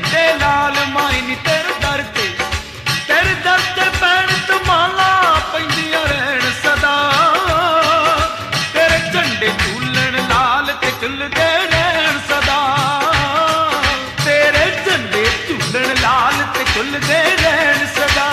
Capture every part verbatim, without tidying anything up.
झंडे लाल माई नी तेरे दर ते तेरे दर ते पैण तमाला पैंदियां रहन सदा तेरे झंडे झूलन लाल ते झुलदे रहन सदा तेरे झंडे झूलन लाल ते झुलदे रहन सदा।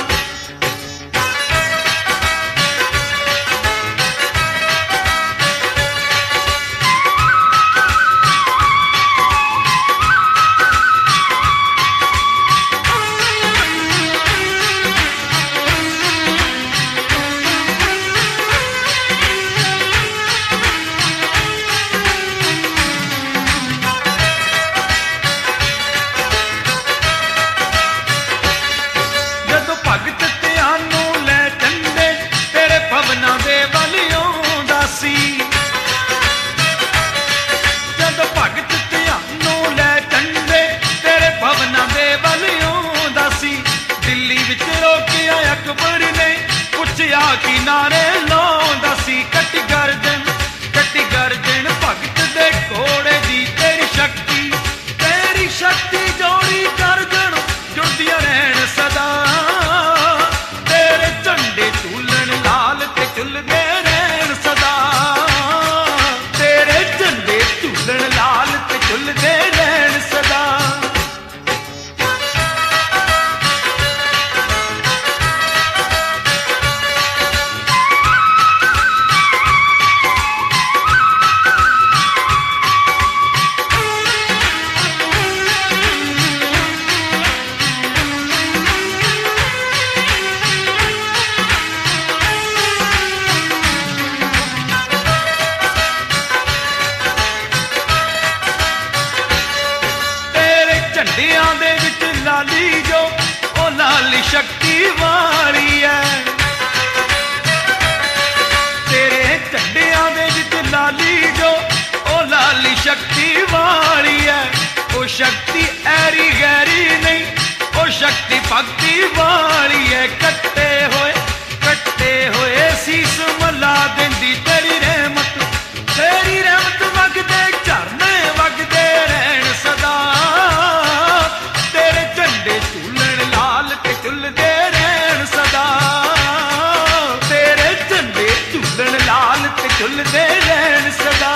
किनारे लाउंदा सी कट्टी गर्दन कट्टी गर्दन भगत दे घोड़े दी तेरी शक्ति तेरी शक्ति जोड़ी गर्दन जुड़दियां रहन सदा तेरे झंडे झूलन लाल ते झुलदे रहन सदा तेरे झंडे झूलन लाल ते झुलदे रहन सदा। झंडियां दे विच लाली जो ओ लाली शक्ति वाली है तेरे झंडियां दे विच लाली जो ओ लाली शक्ति वाली है ओ शक्ति ऐरी गैरी नहीं ओ शक्ति भक्ति वाली है कट्टे होए कट्टे होए सीस मला देंदी तेरी रहमत तेरी रहमत वगदे झरने वगदे रहन सदा तेरे झंडे झूलन लाल ते झुलदे रहन सदा तेरे झंडे झूलन लाल ते झुलदे रहन सदा।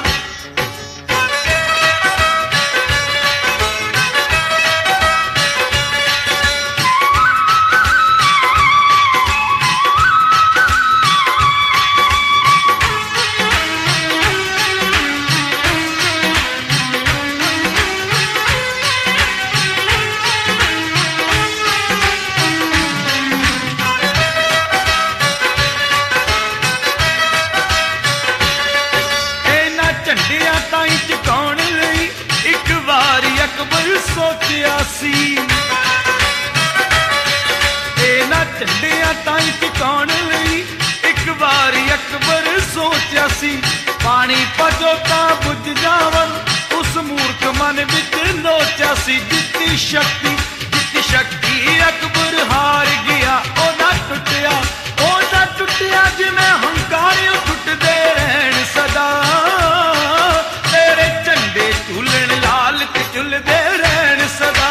झंडियां ताई चुकाउण लई इक वारी अकबर सोचिया सी इन्हां झंडियां ताई चुकाउण लई इक वारी अकबर सोचिया सी पानी पजो तां बुझ जावन उस मूर्ख मन विच लोचिया सी जित्ती शक्ति जित्ती शक्ति अकबर हार गया ओदा टुटिया ओदा टुटिया जिवें हंकारियों टुटदे रहन सदा तेरे झंडे झूलन लाल ते झुलदे रहन सदा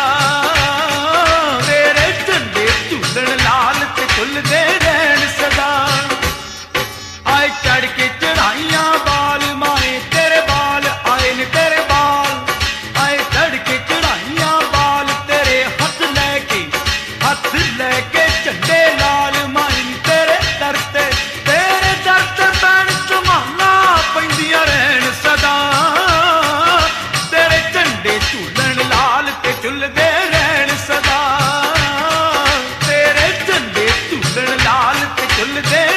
तेरे झंडे झूलन लाल ते झुलदे रहन सदा। आए चढ़ के चढ़ाइयां बाल माए तेरे बाल आए न तेरे बाल आए चढ़ के चढ़ाइयां बाल तेरे हथ लैके हथ लैके झंडे लाल माए तेरे दर ते तेरे दर ते पैण तमाला पैंदियां रहन सदा झूलन लाल ते झुलदे रहन सदा तेरे झंडे झूलन लाल ते झुलदे